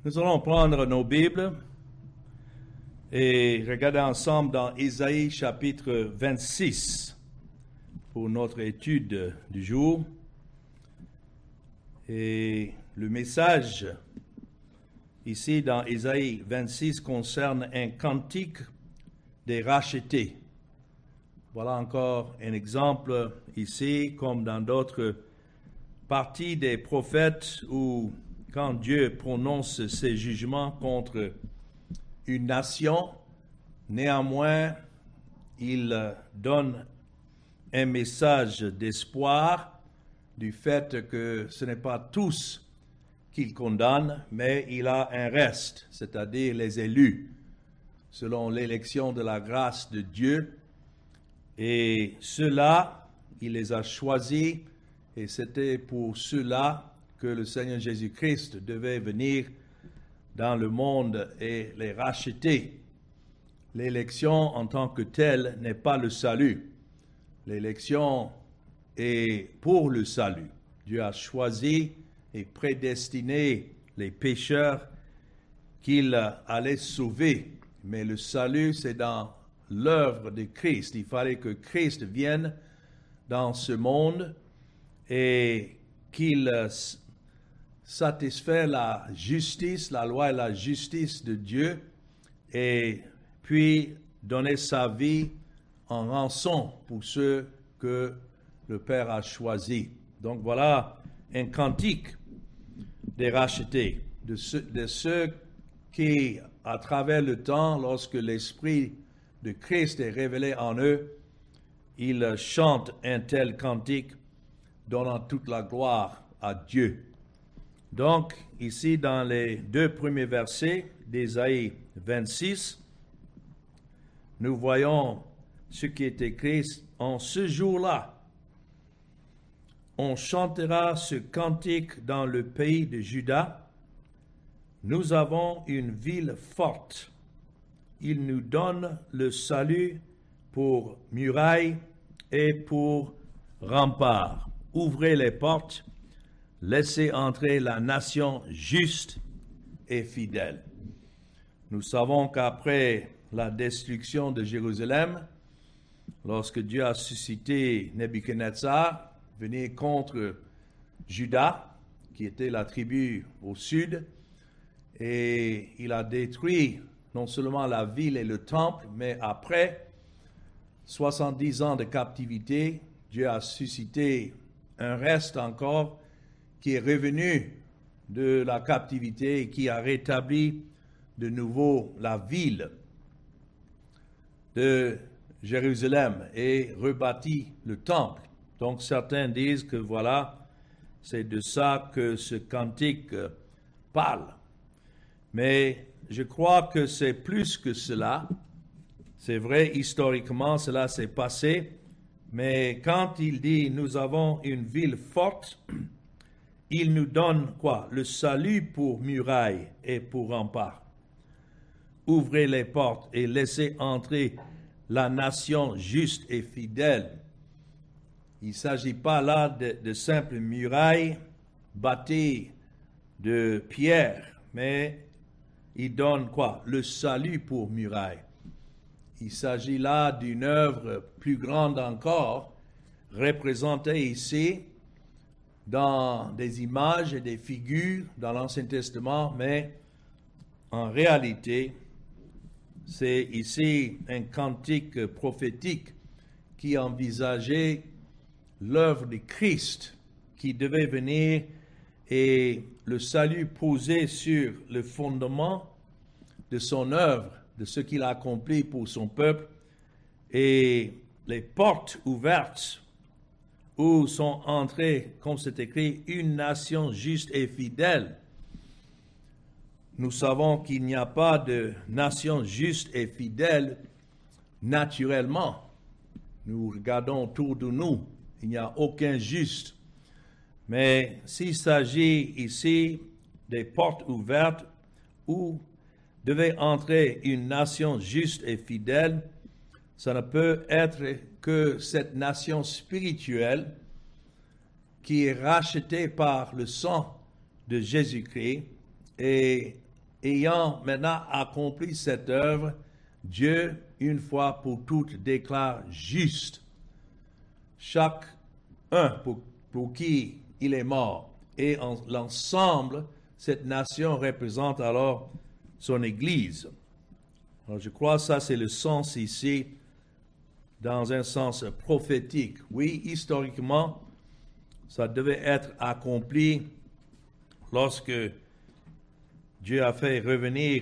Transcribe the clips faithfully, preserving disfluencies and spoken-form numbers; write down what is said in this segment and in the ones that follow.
Nous allons prendre nos Bibles et regarder ensemble dans Ésaïe chapitre vingt-six pour notre étude du jour. Et le message ici dans Ésaïe vingt-six concerne un cantique des rachetés. Voilà encore un exemple ici, comme dans d'autres parties des prophètes où quand Dieu prononce ses jugements contre une nation, néanmoins, il donne un message d'espoir du fait que ce n'est pas tous qu'il condamne, mais il a un reste, c'est-à-dire les élus, selon l'élection de la grâce de Dieu. Et ceux-là, il les a choisis, et c'était pour ceux-là que le Seigneur Jésus-Christ devait venir dans le monde et les racheter. L'élection en tant que telle n'est pas le salut. L'élection est pour le salut. Dieu a choisi et prédestiné les pécheurs qu'il allait sauver. Mais le salut, c'est dans l'œuvre de Christ. Il fallait que Christ vienne dans ce monde et qu'il satisfait la justice, la loi et la justice de Dieu, et puis donner sa vie en rançon pour ceux que le Père a choisis. Donc voilà un cantique des rachetés, de ceux, de ceux qui, à travers le temps, lorsque l'Esprit de Christ est révélé en eux, ils chantent un tel cantique, donnant toute la gloire à Dieu. Donc, ici, dans les deux premiers versets d'Ésaïe vingt-six, nous voyons ce qui est écrit: en ce jour-là, on chantera ce cantique dans le pays de Juda. Nous avons une ville forte. Il nous donne le salut pour muraille et pour rempart. Ouvrez les portes. Laissez entrer la nation juste et fidèle. Nous savons qu'après la destruction de Jérusalem, lorsque Dieu a suscité Nebuchadnezzar, venir contre Juda, qui était la tribu au sud, et il a détruit non seulement la ville et le temple, mais après soixante-dix ans de captivité, Dieu a suscité un reste encore qui est revenu de la captivité et qui a rétabli de nouveau la ville de Jérusalem et rebâti le temple. Donc certains disent que voilà, c'est de ça que ce cantique parle. Mais je crois que c'est plus que cela. C'est vrai, historiquement, cela s'est passé. Mais quand il dit « nous avons une ville forte », il nous donne quoi? Le salut pour muraille et pour rempart. Ouvrez les portes et laissez entrer la nation juste et fidèle. Il ne s'agit pas là de, de simples murailles bâties de pierre, mais il donne quoi? Le salut pour muraille. Il s'agit là d'une œuvre plus grande encore, représentée ici dans des images et des figures dans l'Ancien Testament, mais en réalité, c'est ici un cantique prophétique qui envisageait l'œuvre de Christ qui devait venir et le salut posé sur le fondement de son œuvre, de ce qu'il a accompli pour son peuple, et les portes ouvertes où sont entrées, comme c'est écrit, une nation juste et fidèle. Nous savons qu'il n'y a pas de nation juste et fidèle naturellement. Nous regardons autour de nous, il n'y a aucun juste. Mais s'il s'agit ici des portes ouvertes où devait entrer une nation juste et fidèle, ça ne peut être que cette nation spirituelle qui est rachetée par le sang de Jésus-Christ et ayant maintenant accompli cette œuvre, Dieu, une fois pour toutes, déclare juste chacun pour, pour qui il est mort. Et en l'ensemble, cette nation représente alors son Église. Alors je crois que ça c'est le sens ici, dans un sens prophétique. Oui, historiquement, ça devait être accompli lorsque Dieu a fait revenir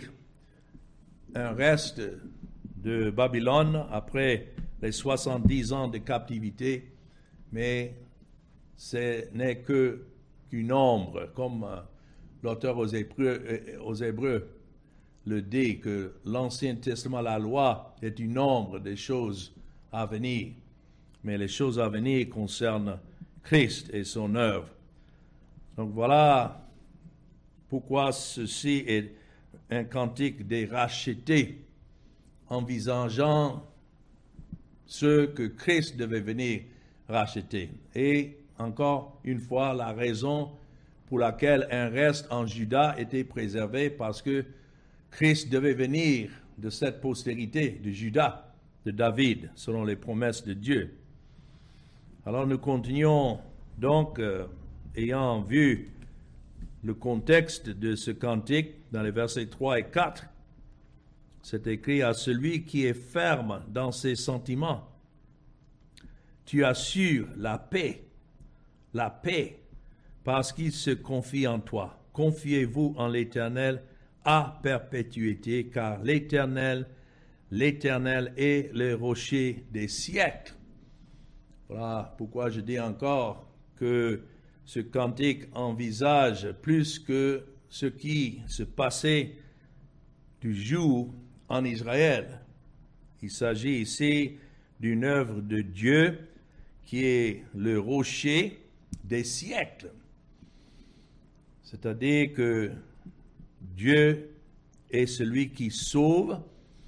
un reste de Babylone après les soixante-dix ans de captivité, mais ce n'est que qu'une ombre, comme euh, l'auteur aux Hébreux, euh, aux Hébreux le dit, que l'Ancien Testament, la loi, est une ombre des choses à venir. Mais les choses à venir concernent Christ et son œuvre. Donc voilà pourquoi ceci est un cantique des rachetés, envisageant ce que Christ devait venir racheter. Et encore une fois, la raison pour laquelle un reste en Juda était préservé, parce que Christ devait venir de cette postérité de Juda, de David, selon les promesses de Dieu. Alors nous continuons donc, euh, ayant vu le contexte de ce cantique dans les versets trois et quatre. C'est écrit: à celui qui est ferme dans ses sentiments, tu assures la paix, la paix, parce qu'il se confie en toi. Confiez-vous en l'Éternel à perpétuité, car l'Éternel, l'Éternel est le rocher des siècles. Voilà pourquoi je dis encore que ce cantique envisage plus que ce qui se passait du jour en Israël. Il s'agit ici d'une œuvre de Dieu qui est le rocher des siècles. C'est-à-dire que Dieu est celui qui sauve,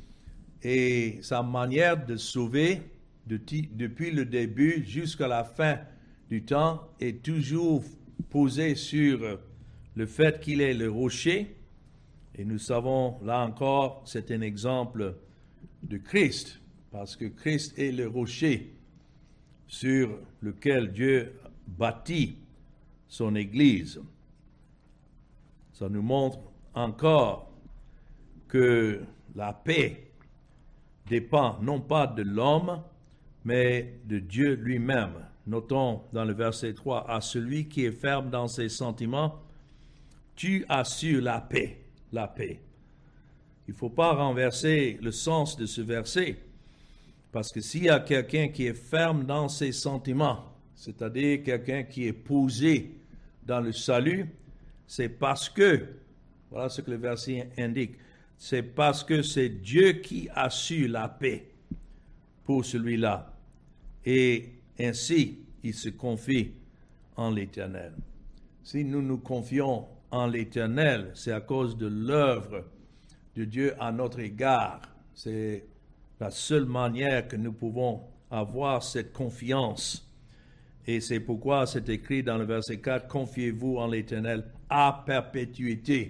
et sa manière de sauver de, depuis le début jusqu'à la fin du temps est toujours posée sur le fait qu'il est le rocher. Et nous savons, là encore, c'est un exemple de Christ, parce que Christ est le rocher sur lequel Dieu bâtit son Église. Ça nous montre encore que la paix dépend non pas de l'homme, mais de Dieu lui-même. Notons dans le verset trois, à celui qui est ferme dans ses sentiments, tu assures la paix, la paix. Il ne faut pas renverser le sens de ce verset, parce que s'il y a quelqu'un qui est ferme dans ses sentiments, c'est-à-dire quelqu'un qui est posé dans le salut, c'est parce que, voilà ce que le verset indique, c'est parce que c'est Dieu qui assure la paix pour celui-là. Et ainsi, il se confie en l'Éternel. Si nous nous confions en l'Éternel, c'est à cause de l'œuvre de Dieu à notre égard. C'est la seule manière que nous pouvons avoir cette confiance. Et c'est pourquoi c'est écrit dans le verset quatre, « Confiez-vous en l'Éternel à perpétuité ».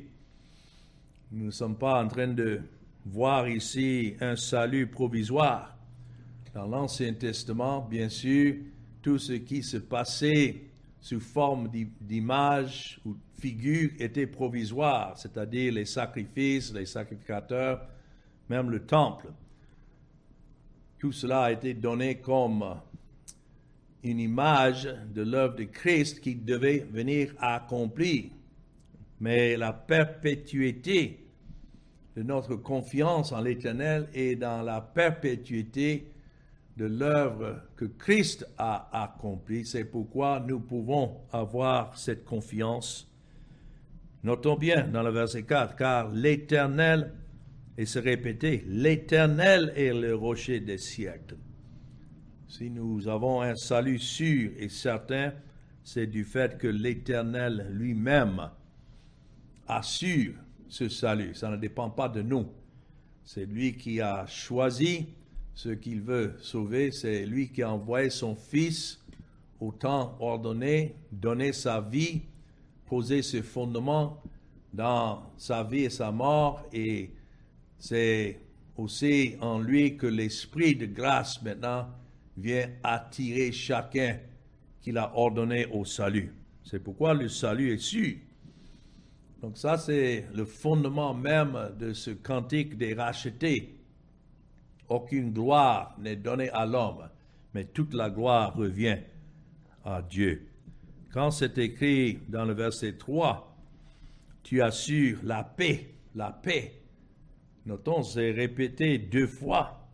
Nous ne sommes pas en train de voir ici un salut provisoire. Dans l'Ancien Testament, bien sûr, tout ce qui se passait sous forme d'image ou figure était provisoire, c'est-à-dire les sacrifices, les sacrificateurs, même le temple. Tout cela a été donné comme une image de l'œuvre de Christ qui devait venir accomplir. Mais la perpétuité de notre confiance en l'Éternel est dans la perpétuité de l'œuvre que Christ a accomplie. C'est pourquoi nous pouvons avoir cette confiance. Notons bien dans le verset quatre, car l'Éternel, et se répéter, l'Éternel est le rocher des siècles. Si nous avons un salut sûr et certain, c'est du fait que l'Éternel lui-même assure ce salut. Ça ne dépend pas de nous. C'est lui qui a choisi ce qu'il veut sauver. C'est lui qui a envoyé son Fils au temps ordonné, donné sa vie, posé ses fondements dans sa vie et sa mort, et c'est aussi en lui que l'Esprit de grâce maintenant vient attirer chacun qu'il a ordonné au salut. C'est pourquoi le salut est sûr. Donc ça, c'est le fondement même de ce cantique des rachetés. Aucune gloire n'est donnée à l'homme, mais toute la gloire revient à Dieu. Quand c'est écrit dans le verset trois, tu assures la paix, la paix. Notons, c'est répété deux fois.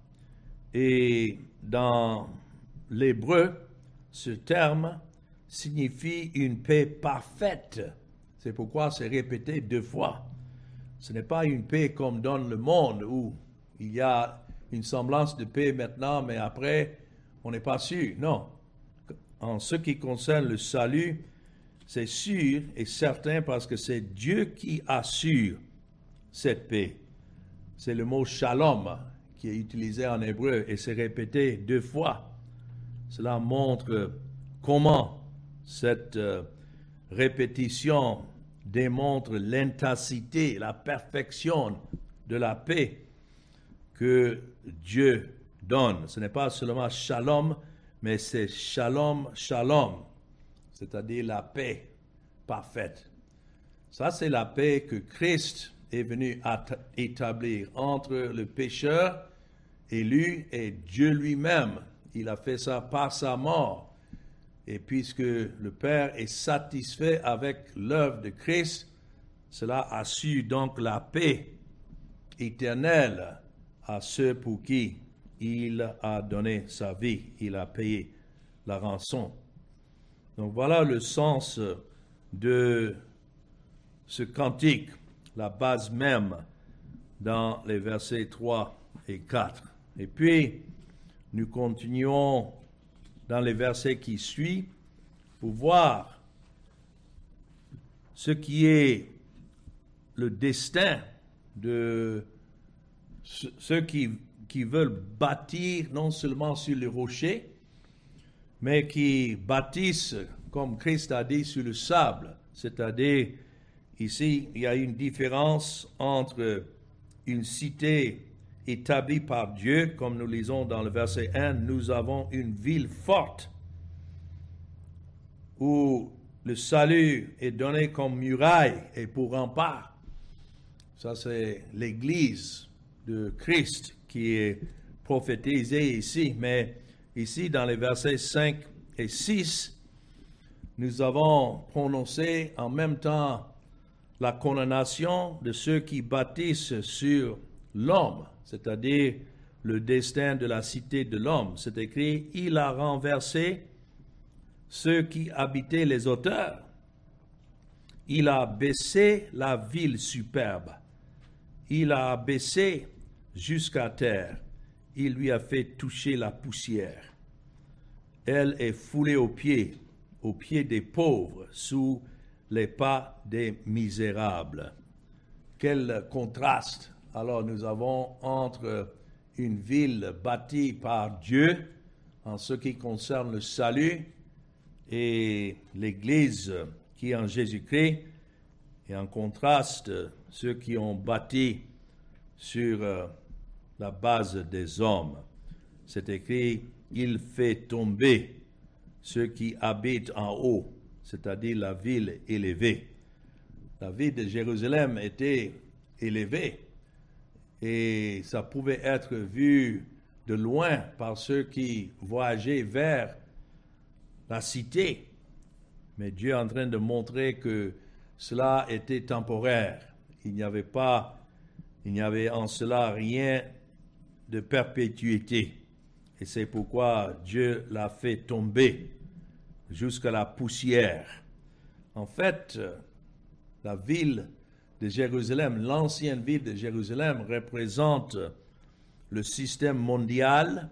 Et dans l'hébreu, ce terme signifie une paix parfaite. C'est pourquoi c'est répété deux fois. Ce n'est pas une paix comme dans le monde où il y a une semblance de paix maintenant, mais après, on n'est pas sûr. Non. En ce qui concerne le salut, c'est sûr et certain parce que c'est Dieu qui assure cette paix. C'est le mot shalom qui est utilisé en hébreu et c'est répété deux fois. Cela montre comment cette euh, répétition démontre l'intensité, la perfection de la paix que Dieu donne. Ce n'est pas seulement shalom, mais c'est shalom, shalom, c'est-à-dire la paix parfaite. Ça, c'est la paix que Christ est venu établir entre le pécheur élu et Dieu lui-même. Il a fait ça par sa mort. Et puisque le Père est satisfait avec l'œuvre de Christ, cela assure donc la paix éternelle à ceux pour qui il a donné sa vie, il a payé la rançon. Donc voilà le sens de ce cantique, la base même dans les versets trois et quatre. Et puis, nous continuons dans les versets qui suivent pour voir ce qui est le destin de ceux qui, qui veulent bâtir non seulement sur le rocher, mais qui bâtissent, comme Christ a dit, sur le sable. C'est-à-dire, ici, il y a une différence entre une cité établie par Dieu, comme nous lisons dans le verset un, nous avons une ville forte où le salut est donné comme muraille et pour rempart. Ça, c'est l'Église de Christ qui est prophétisée ici. Mais ici, dans les versets cinq et six, nous avons prononcé en même temps la condamnation de ceux qui bâtissent sur l'homme, c'est-à-dire le destin de la cité de l'homme. C'est écrit, il a renversé ceux qui habitaient les hauteurs. Il a baissé la ville superbe. Il a abaissé jusqu'à terre. Il lui a fait toucher la poussière. Elle est foulée aux pieds, aux pieds des pauvres, sous les pas des misérables. Quel contraste alors nous avons entre une ville bâtie par Dieu en ce qui concerne le salut et l'Église qui est en Jésus-Christ, et en contraste ceux qui ont bâti sur euh, la base des hommes. C'est écrit, il fait tomber ceux qui habitent en haut, c'est-à-dire la ville élevée. La ville de Jérusalem était élevée et ça pouvait être vu de loin par ceux qui voyageaient vers la cité. Mais Dieu est en train de montrer que cela était temporaire. Il n'y avait pas, il n'y avait en cela rien de perpétuité. Et c'est pourquoi Dieu l'a fait tomber jusqu'à la poussière. En fait, la ville de Jérusalem, l'ancienne ville de Jérusalem, représente le système mondial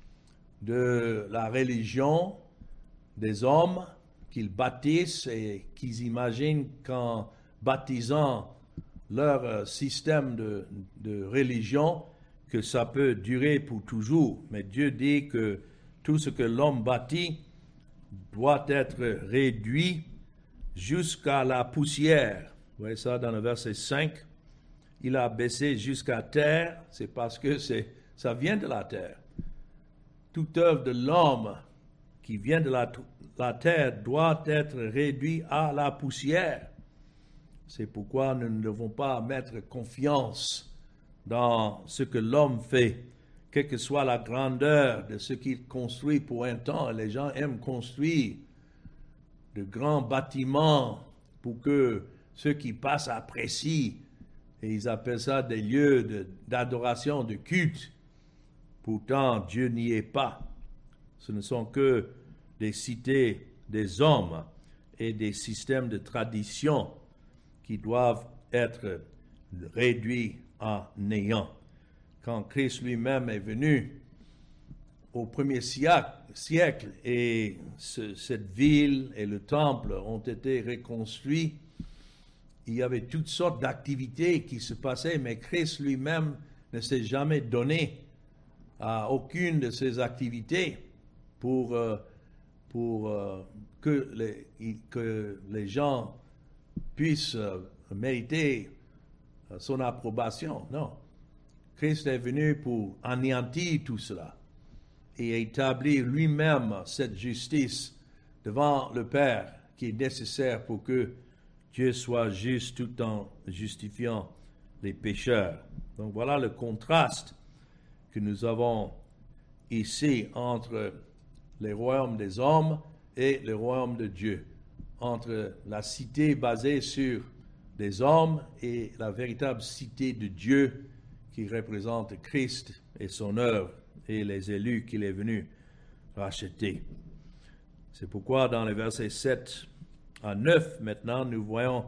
de la religion des hommes qu'ils bâtissent et qu'ils imaginent qu'en baptisant leur système de, de religion, que ça peut durer pour toujours. Mais Dieu dit que tout ce que l'homme bâtit doit être réduit jusqu'à la poussière. Vous voyez ça dans le verset cinq. Il a baissé jusqu'à terre, c'est parce que c'est, ça vient de la terre. Toute œuvre de l'homme qui vient de la, la terre doit être réduite à la poussière. C'est pourquoi nous ne devons pas mettre confiance dans ce que l'homme fait, quelle que soit la grandeur de ce qu'il construit pour un temps. Les gens aiment construire de grands bâtiments pour que ceux qui passent apprécient, et ils appellent ça des lieux de, d'adoration, de culte. Pourtant, Dieu n'y est pas. Ce ne sont que des cités des hommes et des systèmes de tradition qui doivent être réduits à néant. Quand Christ lui-même est venu au premier siècle, siècle et ce, cette ville et le temple ont été reconstruits, il y avait toutes sortes d'activités qui se passaient, mais Christ lui-même ne s'est jamais donné à aucune de ces activités pour, euh, pour euh, que, les, que les gens puissent euh, mériter euh, son approbation. Non. Christ est venu pour anéantir tout cela et établir lui-même cette justice devant le Père qui est nécessaire pour que Dieu soit juste tout en justifiant les pécheurs. Donc voilà le contraste que nous avons ici entre les royaumes des hommes et le royaume de Dieu, entre la cité basée sur des hommes et la véritable cité de Dieu qui représente Christ et son œuvre et les élus qu'il est venu racheter. C'est pourquoi dans les versets sept à neuf, maintenant, nous voyons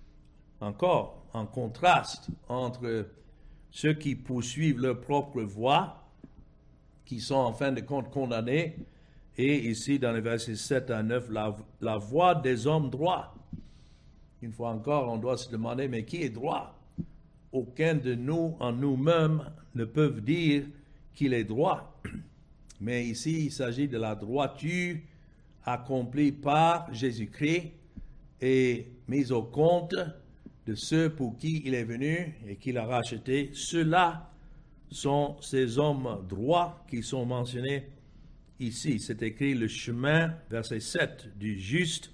encore un contraste entre ceux qui poursuivent leur propre voie, qui sont en fin de compte condamnés, et ici, dans les versets sept à neuf, la, la voie des hommes droits. Une fois encore, on doit se demander, mais qui est droit? Aucun de nous, en nous-mêmes, ne peuvent dire qu'il est droit. Mais ici, il s'agit de la droiture accomplie par Jésus-Christ et mise au compte de ceux pour qui il est venu et qu'il a racheté. Ceux-là sont ces hommes droits qui sont mentionnés ici. C'est écrit le chemin, verset sept, du juste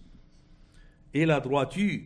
et la droiture.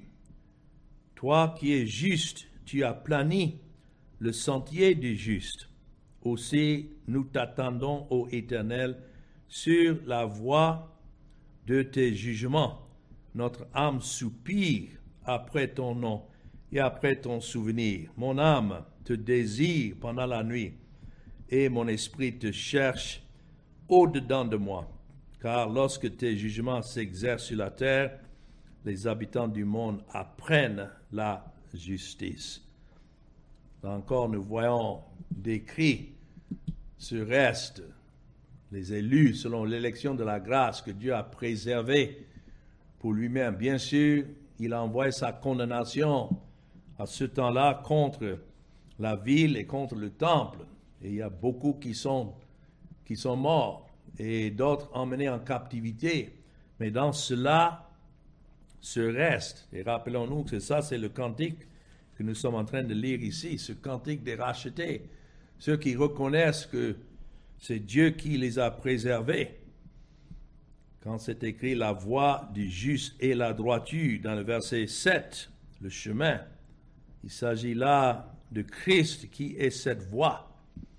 Toi qui es juste, tu as plani le sentier du juste. Aussi, nous t'attendons, ô Éternel, sur la voie de tes jugements. Notre âme soupire après ton nom et après ton souvenir. Mon âme te désire pendant la nuit et mon esprit te cherche au-dedans de moi. Car lorsque tes jugements s'exercent sur la terre, les habitants du monde apprennent la justice. Là encore, nous voyons décrit ce reste, les élus selon l'élection de la grâce que Dieu a préservé pour lui-même. Bien sûr, il a envoyé sa condamnation à ce temps-là contre la ville et contre le temple. Et il y a beaucoup qui sont, qui sont morts et d'autres emmenés en captivité. Mais dans cela, ce reste, et rappelons-nous que ça, c'est le cantique que nous sommes en train de lire ici, ce cantique des rachetés, ceux qui reconnaissent que c'est Dieu qui les a préservés. Quand c'est écrit la voie du juste et la droiture dans le verset sept, le chemin, il s'agit là de Christ qui est cette voie.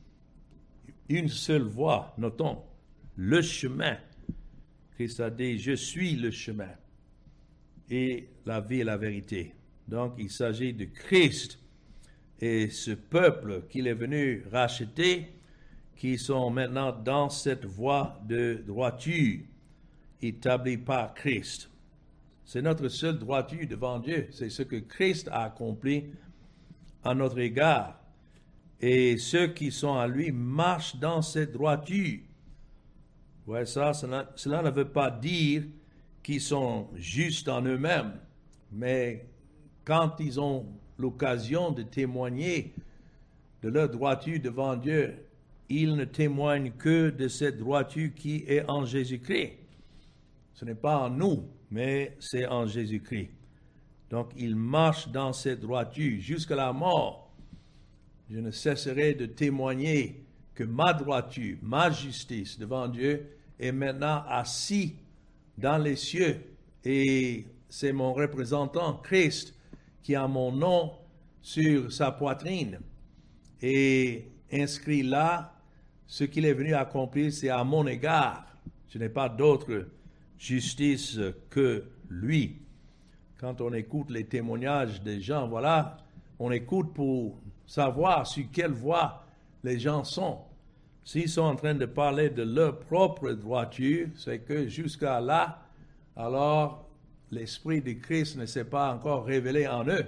Une seule voie, notons, le chemin. Christ a dit, je suis le chemin et la vie et la vérité. Donc il s'agit de Christ et ce peuple qu'il est venu racheter, qui sont maintenant dans cette voie de droiture établie par Christ. C'est notre seule droiture devant Dieu. C'est ce que Christ a accompli à notre égard. Et ceux qui sont à lui marchent dans cette droiture. Vous voyez ça, cela, cela ne veut pas dire qu'ils sont justes en eux-mêmes, mais quand ils ont l'occasion de témoigner de leur droiture devant Dieu, ils ne témoignent que de cette droiture qui est en Jésus-Christ. Ce n'est pas en nous, mais c'est en Jésus-Christ. Donc, il marche dans cette droiture jusqu'à la mort. Je ne cesserai de témoigner que ma droiture, ma justice devant Dieu est maintenant assis dans les cieux. Et c'est mon représentant, Christ, qui a mon nom sur sa poitrine. Et inscrit là, ce qu'il est venu accomplir, c'est à mon égard. Je n'ai pas d'autre justice que lui. Quand on écoute les témoignages des gens, voilà, on écoute pour savoir sur quelle voie les gens sont. S'ils sont en train de parler de leur propre droiture, c'est que jusqu'à là, alors l'Esprit de Christ ne s'est pas encore révélé en eux.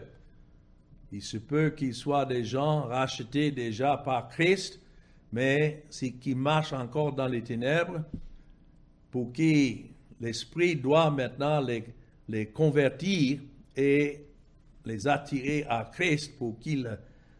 Il se peut qu'ils soient des gens rachetés déjà par Christ, mais qui marchent encore dans les ténèbres, pour qui l'Esprit doit maintenant les, les convertir et les attirer à Christ pour qu'ils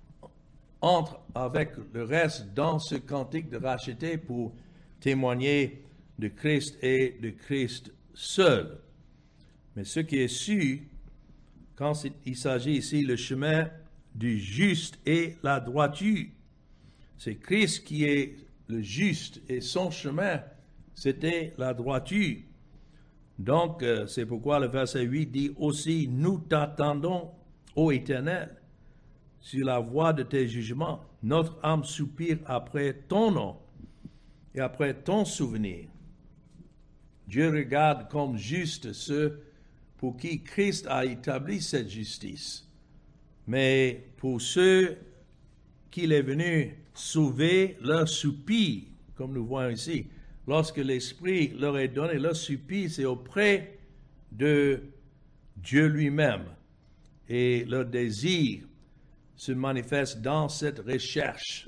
entrent avec le reste dans ce cantique de racheter pour témoigner de Christ et de Christ seul. Mais ce qui est sûr, quand il s'agit ici le chemin du juste et la droiture, c'est Christ qui est le juste et son chemin, c'était la droiture. Donc, euh, c'est pourquoi le verset huit dit aussi, nous t'attendons, ô Éternel, sur la voie de tes jugements. Notre âme soupire après ton nom et après ton souvenir. Dieu regarde comme juste ceux pour qui Christ a établi cette justice. Mais pour ceux qu'il est venu sauver, leur soupir, comme nous voyons ici, lorsque l'Esprit leur est donné, leur soupir, c'est auprès de Dieu lui-même. Et leur désir se manifeste dans cette recherche.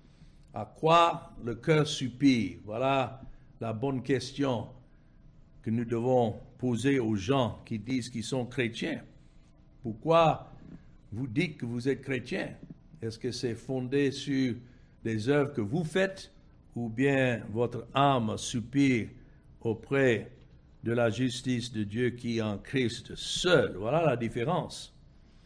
À quoi le cœur soupire? Voilà la bonne question que nous devons poser aux gens qui disent qu'ils sont chrétiens. Pourquoi vous dites que vous êtes chrétien? Est-ce que c'est fondé sur des œuvres que vous faites ou bien votre âme soupire auprès de la justice de Dieu qui est en Christ seul? Voilà la différence.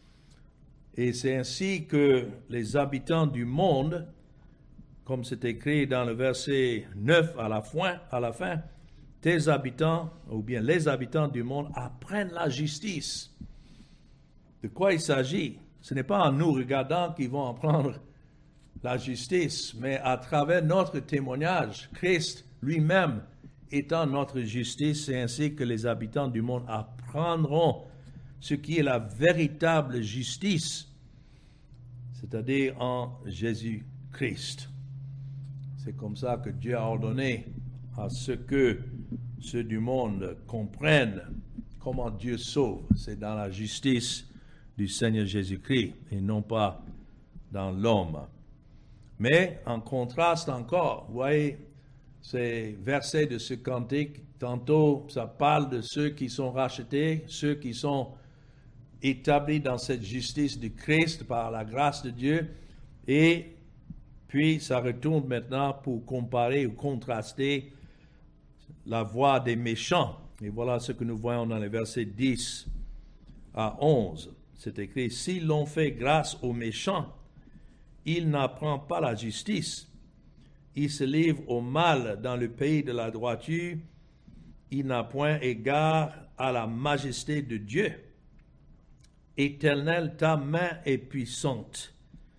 Et c'est ainsi que les habitants du monde, comme c'est écrit dans le verset neuf à la fin, à la fin, tes habitants, ou bien les habitants du monde, apprennent la justice. De quoi il s'agit? Ce n'est pas en nous regardant qu'ils vont apprendre la justice, mais à travers notre témoignage, Christ lui-même étant notre justice, c'est ainsi que les habitants du monde apprendront ce qui est la véritable justice, c'est-à-dire en Jésus-Christ. C'est comme ça que Dieu a ordonné à ce que ceux du monde comprennent comment Dieu sauve. C'est dans la justice du Seigneur Jésus-Christ et non pas dans l'homme. Mais en contraste encore, vous voyez, ces versets de ce cantique, tantôt ça parle de ceux qui sont rachetés, ceux qui sont établis dans cette justice de Christ par la grâce de Dieu, et puis ça retourne maintenant pour comparer ou contraster la voie des méchants. Et voilà ce que nous voyons dans les versets dix à onze. C'est écrit, « Si l'on fait grâce aux méchants, il n'apprend pas la justice. Il se livre au mal dans le pays de la droiture. Il n'a point égard à la majesté de Dieu. Éternel, ta main est puissante.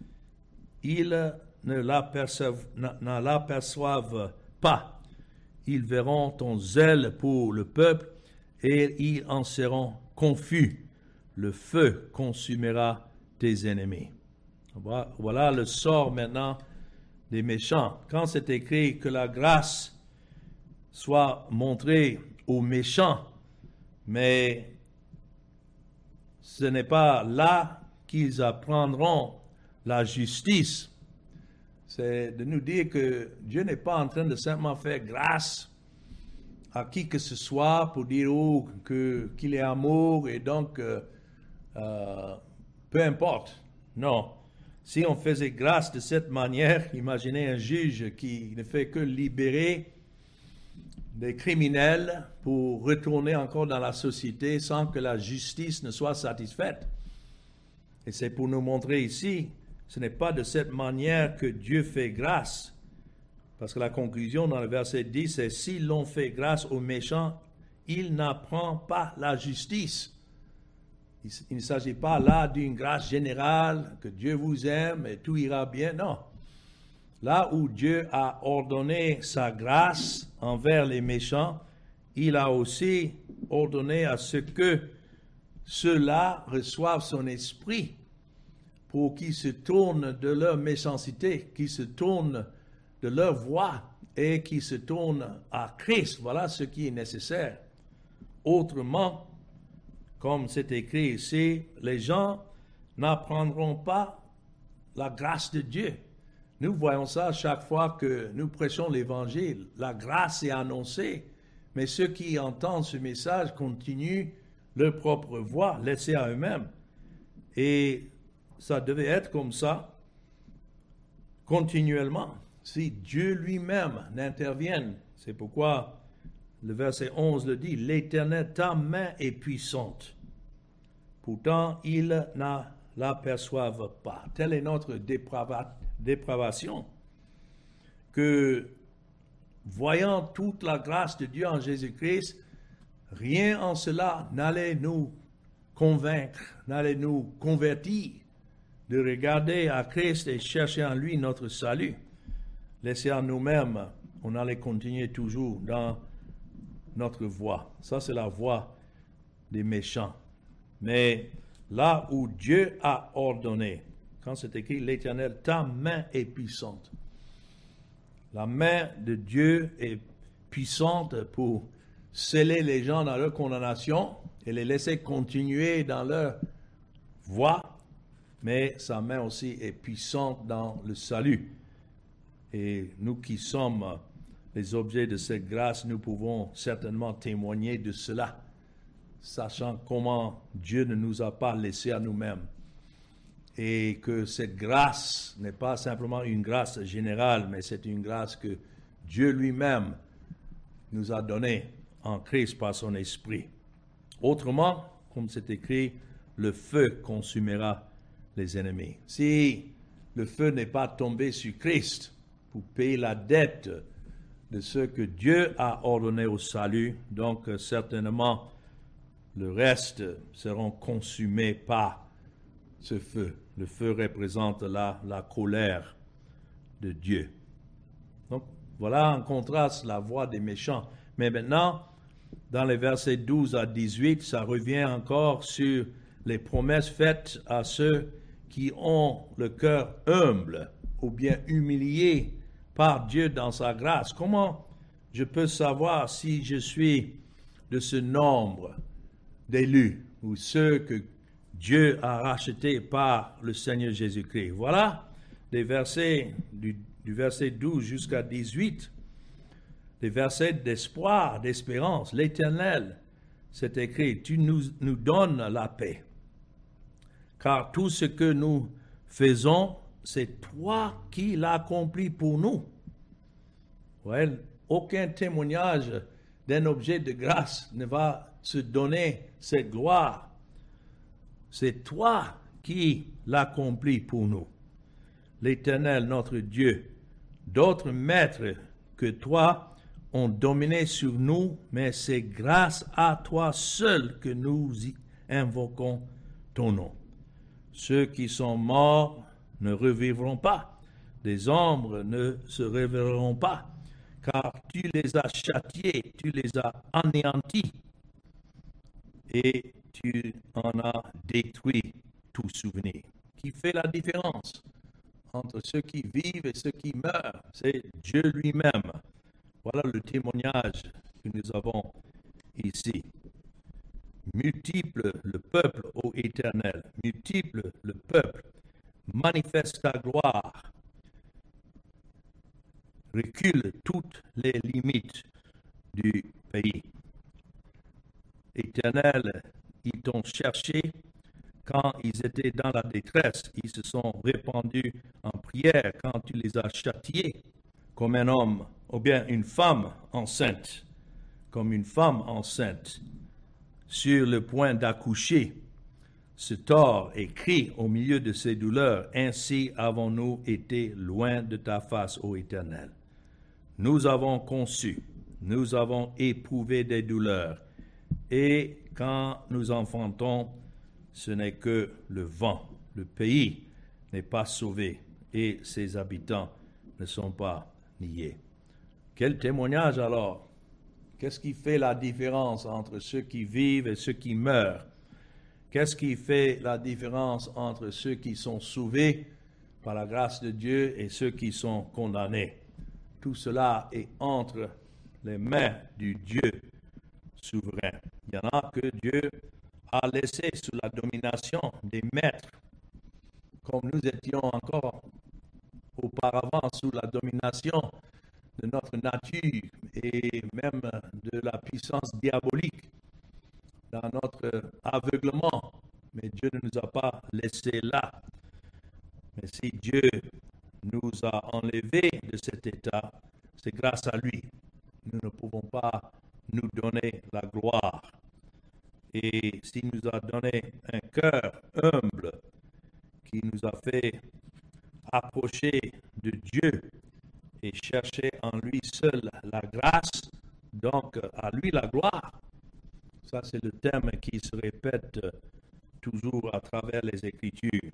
Ils ne l'aperçoivent, ne l'aperçoivent pas. Ils verront ton zèle pour le peuple et ils en seront confus. Le feu consumera tes ennemis. » Voilà le sort maintenant des méchants. Quand c'est écrit que la grâce soit montrée aux méchants, mais ce n'est pas là qu'ils apprendront la justice. C'est de nous dire que Dieu n'est pas en train de simplement faire grâce à qui que ce soit pour dire oh, que, qu'il est amour et donc euh, euh, peu importe. Non. Si on faisait grâce de cette manière, imaginez un juge qui ne fait que libérer des criminels pour retourner encore dans la société sans que la justice ne soit satisfaite. Et c'est pour nous montrer ici, ce n'est pas de cette manière que Dieu fait grâce. Parce que la conclusion dans le verset dix, c'est « Si l'on fait grâce aux méchants, il n'apprend pas la justice. » Il, il ne s'agit pas là d'une grâce générale, que Dieu vous aime et tout ira bien, non. Là où Dieu a ordonné sa grâce envers les méchants, il a aussi ordonné à ce que ceux-là reçoivent son esprit pour qu'ils se tournent de leur méchanceté, qu'ils se tournent de leur voie et qu'ils se tournent à Christ. Voilà ce qui est nécessaire. Autrement, comme c'est écrit ici, les gens n'apprendront pas la grâce de Dieu. Nous voyons ça chaque fois que nous prêchons l'Évangile. La grâce est annoncée, mais ceux qui entendent ce message continuent leur propre voie, laissés à eux-mêmes. Et ça devait être comme ça continuellement, si Dieu lui-même n'intervienne. C'est pourquoi le verset onze le dit, « L'Éternel, ta main est puissante. Pourtant, ils ne l'aperçoivent pas. » Telle est notre déprava- dépravation, que voyant toute la grâce de Dieu en Jésus-Christ, rien en cela n'allait nous convaincre, n'allait nous convertir de regarder à Christ et chercher en lui notre salut. Laissés à nous-mêmes, on allait continuer toujours dans notre voie. Ça, c'est la voie des méchants. Mais là où Dieu a ordonné, quand c'est écrit, l'Éternel, ta main est puissante. La main de Dieu est puissante pour sceller les gens dans leur condamnation et les laisser continuer dans leur voie, mais sa main aussi est puissante dans le salut. Et nous qui sommes les objets de cette grâce, nous pouvons certainement témoigner de cela, sachant comment Dieu ne nous a pas laissés à nous-mêmes. Et que cette grâce n'est pas simplement une grâce générale, mais c'est une grâce que Dieu lui-même nous a donnée en Christ par son Esprit. Autrement, comme c'est écrit, le feu consumera les ennemis. Si le feu n'est pas tombé sur Christ pour payer la dette de ce que Dieu a ordonné au salut, donc certainement le reste seront consumés par ce feu. Le feu représente là la colère de Dieu. Donc voilà en contraste la voie des méchants. Mais maintenant, dans les versets douze à dix-huit, ça revient encore sur les promesses faites à ceux qui ont le cœur humble ou bien humilié par Dieu dans sa grâce. Comment je peux savoir si je suis de ce nombre d'élus ou ceux que Dieu a rachetés par le Seigneur Jésus-Christ? Voilà des versets du, du verset douze jusqu'à dix-huit, des versets d'espoir, d'espérance. L'Éternel, c'est écrit, tu nous, nous donnes la paix, car tout ce que nous faisons, c'est toi qui l'accomplis pour nous. Ouais, aucun témoignage d'un objet de grâce ne va se donner cette gloire. C'est toi qui l'accomplis pour nous. L'Éternel, notre Dieu, d'autres maîtres que toi ont dominé sur nous, mais c'est grâce à toi seul que nous invoquons ton nom. Ceux qui sont morts ne revivront pas, des ombres ne se révéleront pas, car tu les as châtiés, tu les as anéantis, et tu en as détruit tout souvenir. Qui fait la différence entre ceux qui vivent et ceux qui meurent? C'est Dieu lui-même. Voilà le témoignage que nous avons ici. Multiple le peuple, ô Éternel, multiple le peuple, manifeste ta gloire, recule toutes les limites du pays. Éternel, ils t'ont cherché quand ils étaient dans la détresse, ils se sont répandus en prière quand tu les as châtiés comme un homme ou bien une femme enceinte comme une femme enceinte, sur le point d'accoucher, se tord et crie au milieu de ses douleurs. Ainsi avons-nous été loin de ta face, ô Éternel. Nous avons conçu, nous avons éprouvé des douleurs, et quand nous enfantons, ce n'est que le vent. Le pays n'est pas sauvé, et ses habitants ne sont pas niés. Quel témoignage alors! Qu'est-ce qui fait la différence entre ceux qui vivent et ceux qui meurent? Qu'est-ce qui fait la différence entre ceux qui sont sauvés par la grâce de Dieu et ceux qui sont condamnés? Tout cela est entre les mains du Dieu souverain. Il y en a que Dieu a laissé sous la domination des maîtres, comme nous étions encore auparavant sous la domination de notre nature et même de la puissance diabolique dans notre aveuglement. Mais Dieu ne nous a pas laissés là. Mais si Dieu nous a enlevés de cet état, c'est grâce à lui. Nous ne pouvons pas nous donner la gloire. Et s'il nous a donné un cœur humble qui nous a fait approcher de Dieu et chercher en lui seul la grâce, donc à lui la gloire. Ça, c'est le thème qui se répète toujours à travers les Écritures.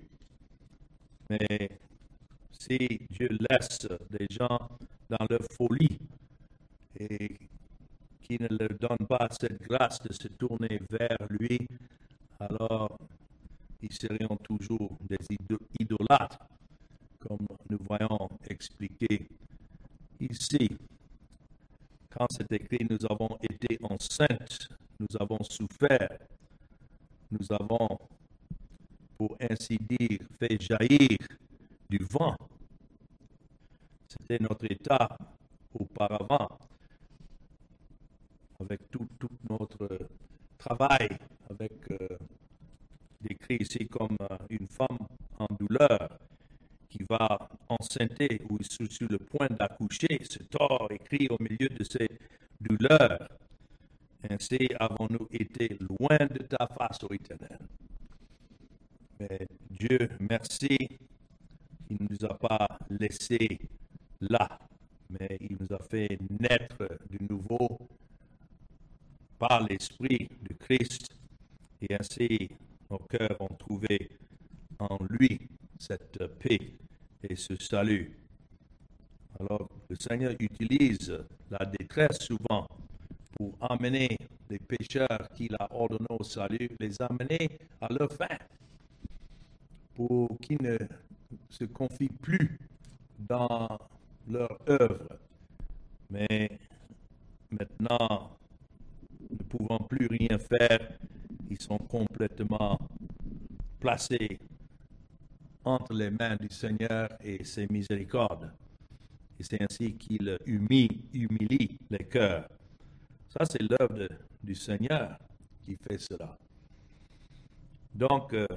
Mais si Dieu laisse des gens dans leur folie et qui ne leur donne pas cette grâce de se tourner vers lui, alors ils seront toujours des idolâtres, comme nous voyons expliqué ici. Quand c'est écrit, nous avons été enceintes, nous avons souffert, nous avons, pour ainsi dire, fait jaillir du vent. C'était notre état auparavant, avec tout, tout notre travail, avec euh, décrit ici comme euh, une femme en douleur qui va enceinter ou sur, sur le point d'accoucher, se tord et crie au milieu de ses douleurs. Ainsi avons-nous été loin de ta face, ô Éternel. Mais Dieu, merci, il ne nous a pas laissés là, mais il nous a fait naître de nouveau par l'Esprit de Christ, et ainsi nos cœurs ont trouvé en lui cette paix et ce salut. Alors, le Seigneur utilise la détresse souvent pour amener les pécheurs qu'il a ordonnés au salut, les amener à leur fin, pour qu'ils ne se confient plus dans leur œuvre. Mais maintenant, ne pouvant plus rien faire, ils sont complètement placés entre les mains du Seigneur et ses miséricordes. Et c'est ainsi qu'il humilie, humilie les cœurs. Ça, c'est l'œuvre de, du Seigneur qui fait cela. Donc, euh,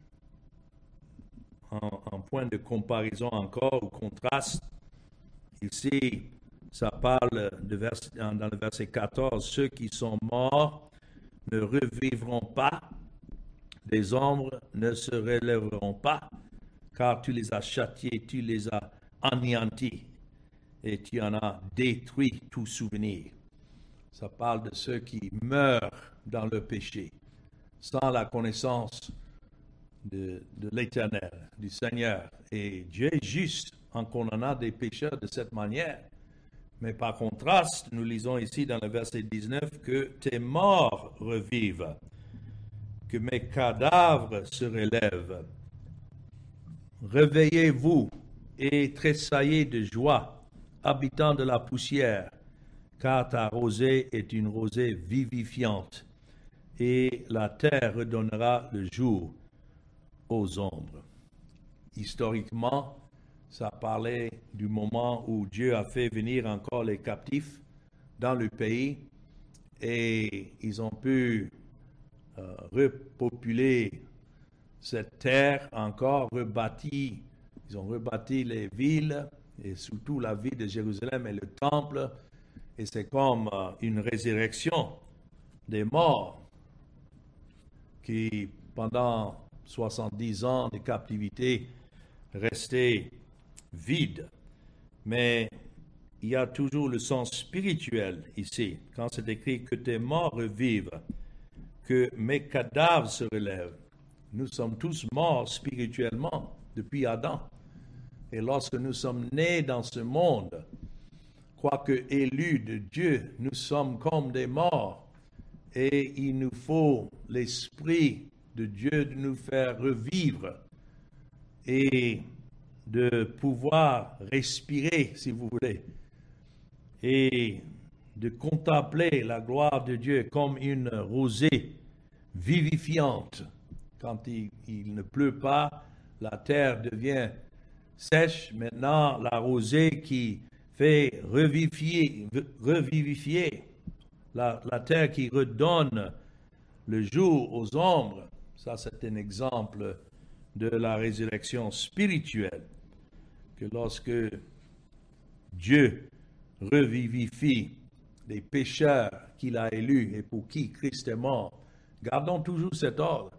en, en point de comparaison encore, ou contraste, ici, ça parle de vers, dans le verset quatorze, ceux qui sont morts ne revivront pas, les ombres ne se relèveront pas, car tu les as châtiés, tu les as anéantis, et tu en as détruit tout souvenir. Ça parle de ceux qui meurent dans le péché, sans la connaissance de, de l'Éternel, du Seigneur. Et Dieu est juste en condamnant des pécheurs de cette manière. Mais par contraste, nous lisons ici dans le verset dix-neuf que tes morts revivent, que mes cadavres se relèvent. Réveillez-vous et tressaillez de joie, habitants de la poussière, car ta rosée est une rosée vivifiante, et la terre redonnera le jour aux ombres. Historiquement, ça parlait du moment où Dieu a fait venir encore les captifs dans le pays, et ils ont pu euh, repopuler cette terre encore, rebâtie. Ils ont rebâti les villes, et surtout la ville de Jérusalem et le temple. Et c'est comme euh, une résurrection des morts qui, pendant soixante-dix ans de captivité, restaient vides. Mais il y a toujours le sens spirituel ici, quand c'est écrit que tes morts revivent, que mes cadavres se relèvent. Nous sommes tous morts spirituellement depuis Adam. Et lorsque nous sommes nés dans ce monde, quoique élus de Dieu, nous sommes comme des morts. Et il nous faut l'Esprit de Dieu de nous faire revivre et de pouvoir respirer, si vous voulez, et de contempler la gloire de Dieu comme une rosée vivifiante. Quand il, il ne pleut pas, la terre devient sèche. Maintenant, la rosée qui fait revivifier, revivifier la, la terre qui redonne le jour aux ombres. Ça, c'est un exemple de la résurrection spirituelle, que lorsque Dieu revivifie les pécheurs qu'il a élus et pour qui Christ est mort, gardons toujours cet ordre.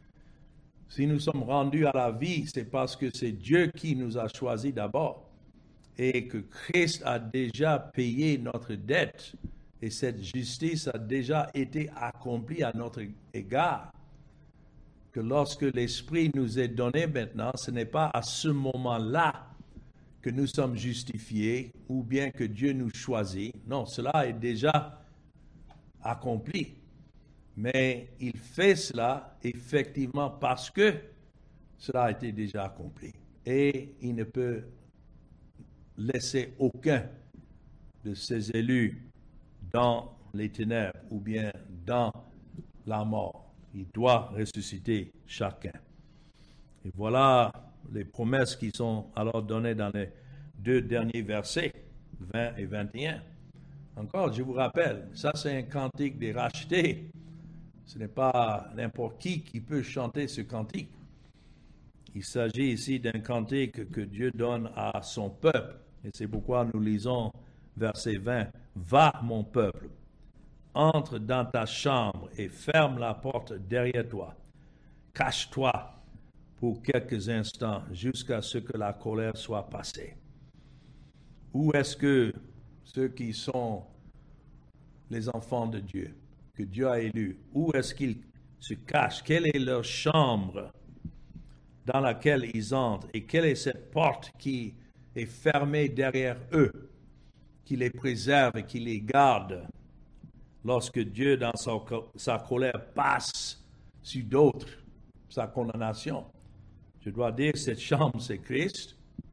Si nous sommes rendus à la vie, c'est parce que c'est Dieu qui nous a choisis d'abord et que Christ a déjà payé notre dette et cette justice a déjà été accomplie à notre égard. Que lorsque l'Esprit nous est donné maintenant, ce n'est pas à ce moment-là que nous sommes justifiés ou bien que Dieu nous choisit. Non, cela est déjà accompli. Mais il fait cela effectivement parce que cela a été déjà accompli. Et il ne peut laisser aucun de ses élus dans les ténèbres ou bien dans la mort. Il doit ressusciter chacun. Et voilà les promesses qui sont alors données dans les deux derniers versets, vingt et vingt et un. Encore, je vous rappelle, ça c'est un cantique des rachetés. Ce n'est pas n'importe qui qui peut chanter ce cantique. Il s'agit ici d'un cantique que Dieu donne à son peuple. Et c'est pourquoi nous lisons verset vingt. « Va, mon peuple, entre dans ta chambre et ferme la porte derrière toi. Cache-toi pour quelques instants jusqu'à ce que la colère soit passée. » Où est-ce que ceux qui sont les enfants de Dieu, que Dieu a élus, où est-ce qu'ils se cachent? Quelle est leur chambre dans laquelle ils entrent? Et quelle est cette porte qui est fermée derrière eux, qui les préserve et qui les garde lorsque Dieu, dans sa, sa colère, passe sur d'autres, sa condamnation? Je dois dire, cette chambre, c'est Christ.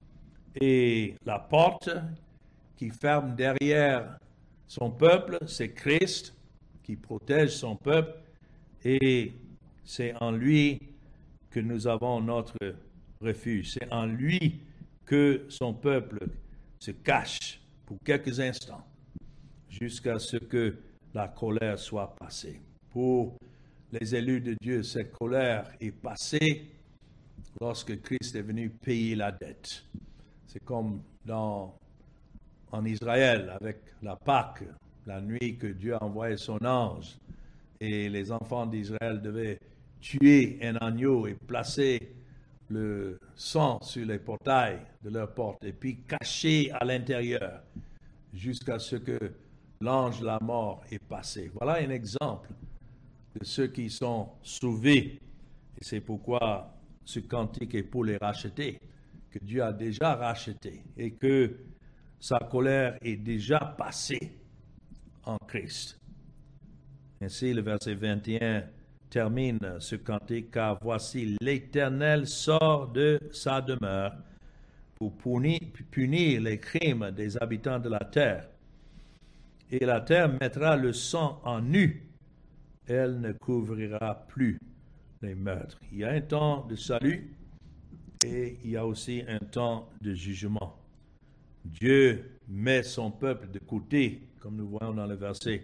Et la porte qui ferme derrière son peuple, c'est Christ, qui protège son peuple. Et c'est en lui que nous avons notre refuge. C'est en lui que son peuple se cache pour quelques instants, jusqu'à ce que la colère soit passée. Pour les élus de Dieu, cette colère est passée lorsque Christ est venu payer la dette. C'est comme dans, en Israël avec la Pâque, la nuit que Dieu a envoyé son ange et les enfants d'Israël devaient tuer un agneau et placer le sang sur les portails de leur porte et puis cacher à l'intérieur jusqu'à ce que l'ange de la mort est passé. Voilà un exemple de ceux qui sont sauvés. Et c'est pourquoi ce cantique est pour les racheter, que Dieu a déjà racheté et que sa colère est déjà passée en Christ. Ainsi, le verset vingt et un termine ce cantique, car voici l'Éternel sort de sa demeure pour punir, punir les crimes des habitants de la terre. Et la terre mettra le sang en nu, elle ne couvrira plus les meurtres. Il y a un temps de salut et il y a aussi un temps de jugement. Dieu met son peuple de côté, comme nous voyons dans le verset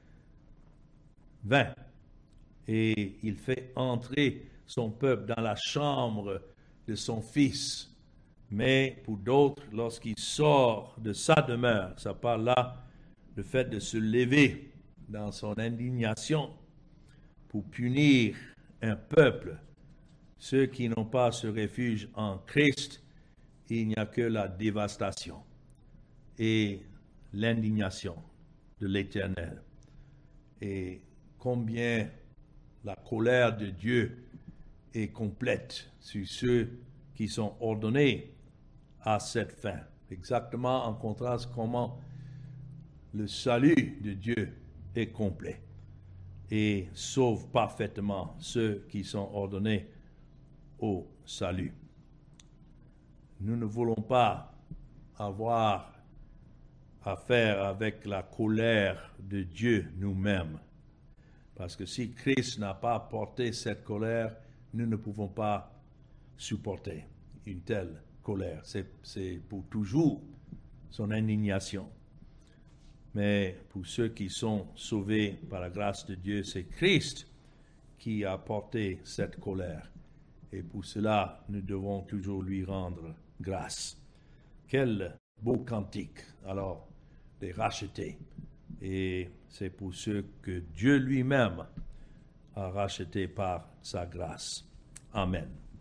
vingt, et il fait entrer son peuple dans la chambre de son Fils. Mais pour d'autres, lorsqu'il sort de sa demeure, ça parle là le fait de se lever dans son indignation pour punir un peuple, ceux qui n'ont pas ce refuge en Christ, il n'y a que la dévastation et l'indignation de l'Éternel. Et combien la colère de Dieu est complète sur ceux qui sont ordonnés à cette fin. Exactement en contraste comment le salut de Dieu est complet et sauve parfaitement ceux qui sont ordonnés au salut. Nous ne voulons pas avoir affaire avec la colère de Dieu nous-mêmes. Parce que si Christ n'a pas porté cette colère, nous ne pouvons pas supporter une telle colère. C'est, c'est pour toujours son indignation. Mais pour ceux qui sont sauvés par la grâce de Dieu, c'est Christ qui a porté cette colère. Et pour cela, nous devons toujours lui rendre grâce. Quel beau cantique, alors, des rachetés. Et c'est pour ceux que Dieu lui-même a rachetés par sa grâce. Amen.